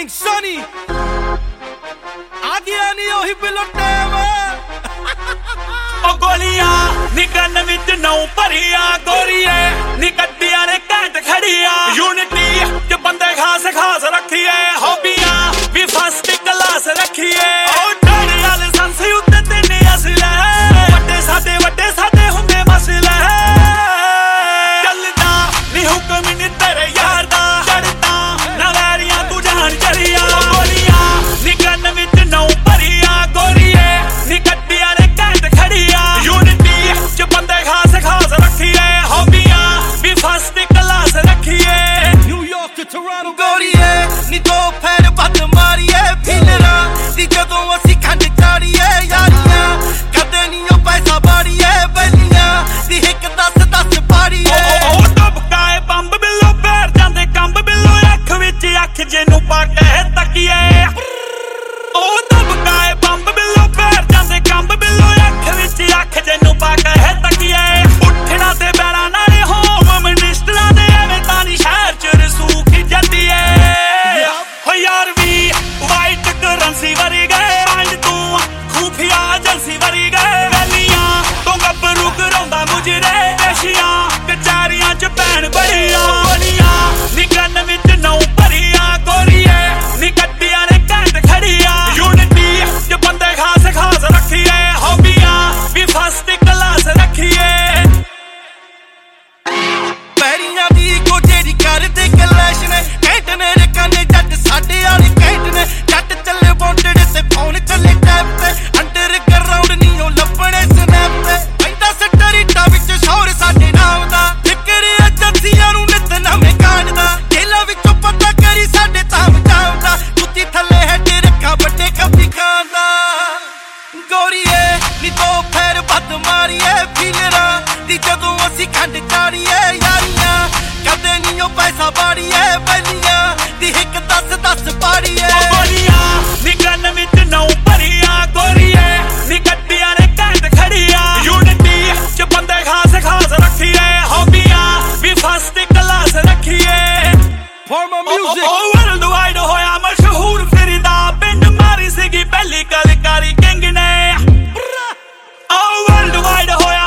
King Sunny ਆ ਗਿਆ ਨੀ ਉਹੀ ਬਿਲੋ ਟਾਈਮ ਉਹ ਗੋਲੀਆਂ ਨੀ ਕੰਨ ਵਿੱਚ ਨੌ ਭਰੀਆਂ ਗੋਰੀਏ ਨੀ ਗੱਡੀਆਂ ਨੇ ਘੈਂਟ ਖੜੀਆਂ ਯੂਨਿਟੀ ਚ ਬੰਦੇ ਖਾਸ ਖਾਸ ਰੱਖੀਏ ਹੌਬੀਆਂ ਵੀ ਫਸਟ ਕਲਾਸ ਰੱਖੀਏ ਉਹ ਡਾੜੀ ਵਾਲੇ ਸੰਸੀ ਉੱਤੇ ਤਿੰਨੇ ਅਸਲੇ ਵੱਡੇ ਸਾਡੇ ਹੁੰਦੇ ਮਸਲੇ ਚੱਲਦਾ ਨੀ ਹੁਕਮ ਨੀ ਤੇਰੇ ਯਾਰ ਦਾ ਚੜਦਾ ਨਾ ਵੈਰੀਆਂ ਤੂੰ ਜਾਣ ਚੜੀਆਂ ਗੋਲੀਆਂ ਨੀ ਕੰਨ ਵਿੱਚ ਨੌ ਭਰੀਆਂ ਗੋਰੀਏ ਨੀ ਗੱਡੀਆਂ ਨੇ ਘੈਂਟ ਖੜੀਆਂ ਯੂਨਿਟੀ ਚ ਬੰਦੇ ਖਾਸ ਖਾਸ ਰੱਖੀਏ ਹੌਬੀਆਂ ਵੀ ਫਸਟ ਕਲਾਸ ਰੱਖੀਏ ਨਿਊਯਾਰਕ ਤੇ ਟੋਰਾਂਟੋ ਗੋਰੀਏ ਨੀ ਦੋ ਫੇਰ ਬੱਤ ਮਾਰੀਏ ਫੀਲਰਾਂ ਦੀ ਜਦੋਂ ਅਸੀਂ ਖੰਡ ਚਾੜੀਏ ਯਾਰੀਆਂ ਕਦੇ ਨੀ ਉਹ ਪੈਸਾ ਬਾੜੀਏ ਬੈਲੀਆਂ ਦੀ ਇੱਕ 10 ਪਾੜੀਏ ਉਹ ਟਪਕਾਏ ਬੰਬ ਬਿੱਲੋ ਪੈਰ ਜਾਂਦੇ ਕੰਬ ਬਿੱਲੋ ਅੱਖ ਵਿੱਚ ਅੱਖ ਜਿਹਨੂੰ ਪਾ ਕੇ ਤੱਕੀਏ ਉਹ ਟਪਕਾਏ ਬੰਬ ਬਿੱਲੋ ਪੈਰ ਜਾਂਦੇ ਕੰਬ ਬਿੱਲੋ ਅੱਖ ਵਿੱਚ ਅੱਖ ਜਿਹਨੂੰ ਪਾ ਕੇ ਤੱਕੀਏ ਉੱਠਣਾ ਤੇ ਬੈਣਾ ਨਾਲੇ ਹੋਮ ਮਿਨਿਸਟਰਾਂ ਦੇ ਐਵੇਂ ਤਾਂ ਨੀ ਸ਼ਹਿਰ ਚ ਰਸੂਖ ਜਾਂਦੀ ਏ ਹੋ ਯਾਰ ਵੀ ਵਾਈਟ ਕਰੰਸੀ ਵਰੀ ਗਏ ਪੰਜ ਤੂੰ ਖੂਫੀਆ ਏਜੰਸੀ ਵਰੀ ਗਏ ਵੈਲੀਆਂ ਤੋਂ ਗੱਭਰੂ ਕਰਾਉਂਦਾ ਮੁਜਰੇ ਪੇਸ਼ੀਆਂ ਕਚਾਰੀਆਂ ਚ ਭੈਣ ਬੜੀਆਂ ਬੜੀਆਂ ਨੀ ਕੰਨ ਵਿੱਚ ਨੌ ਭਰੀਆਂ ਗੋਰੀਏ ਨੀ ਗੱਡੀਆਂ ਨੇ ਘੈਂਟ ਖੜੀਆਂ ਯੂਨਿਟੀ ਚ ਬੰਦੇ ਖਾਸ ਖਾਸ ਰੱਖੀਏ ਹੌਬੀਆਂ ਵੀ ਫਸਟ ਕਲਾਸ ਰੱਖੀਏ ਪੈਰੀਆਂ ਦੀ ਗੋਡੇ ਦੀ ਕਰਦੇ ਕਲੈਸ਼ ਨੇ ਕੈਂਟ ਨੇ ਰਕਾਨੇ ਜੱਟ ਸਾਡੇ ਵਾਲੇ ਕੈਂਟ ਨੇ ਜੱਟ ਚੱਲੇ ਬੌਂਡੜ ਤੇ ਫੋਨ ਚੱਲੇ ਟੈਪ ਤੇ ਅੰਡਰਗਰਾਉਂਡ ਨੀ ਉਹ ਲੱਭਣੇ ਸਨੈਪ ਤੇ ਪੈਂਦਾ ਸਟਰੀਟਾਂ ਵਿੱਚ ਸ਼ੋਰ ਸਾਡੇ ਨਾਮ ਦਾ ਫਿਕਰ ਏਜੰਸੀਆਂ ਨੂੰ ਨਿਤ ਨਵੇਂ ਕਾਢਦਾ ਜੇਲਾਂ ਵਿੱਚੋਂ ਪਤਾ ਕਰੀ ਸਾਡੇ ਤਾਮ ਜਾਉਂਦਾ ਕੁੱਤੀ ਥੱਲੇ ਹੈਡ ਰੱਖਾ ਵੱਡੇ ਖੱਪੀ ਖਾਂਦਾ ਗੋਰੀਏ ਨੀ ਦੋ ਫੇਰ ਬੱਤ ਮਾਰੀਏ ਫੀਲਰਾਂ ਦੀ ਜਦੋਂ ਅਸੀਂ ਖੰਡ ਚਾੜੀਏ ਯਾਰੀਆਂ ਕਦੇ ਨੀ ਉਹ ਪੈਸਾ ਬਾੜੀਏ ਬੈਲੀਆਂ ਦੀ ਇੱਕ 10 ਪਾੜੀਏ ਗੋਲੀਆਂ ਨੀ ਕੰਨ ਵਿੱਚ ਨੌ ਭਰੀਆਂ ਗੋਰੀਏ ਨੀ ਗੱਡੀਆਂ ਨੇ ਘੈਂਟ ਖੜੀਆਂ ਯੂਨਿਟੀ ਚ ਬੰਦੇ ਖਾਸ ਖਾਸ ਰੱਖੀਏ ਹੌਬੀਆਂ ਵੀ ਫਸਟ ਕਲਾਸ ਰੱਖੀਏ ਫਾਰਮਾ ਮਿਊਜ਼ਿਕ ਉਹ ਵਰਲਡ ਵਾਈਡ ਹੋਇਆ ਮਸ਼ਹੂਰ ਫਿਰਦਾ ਪਿੰਡ ਮਾਰੀ ਸੀਗੀ ਪਹਿਲੀ ਕਲਕਾਰੀ ਕਿੰਗ ਨੇ ਉਹ ਵਰਲਡ ਵਾਈਡ ਹੋਇਆ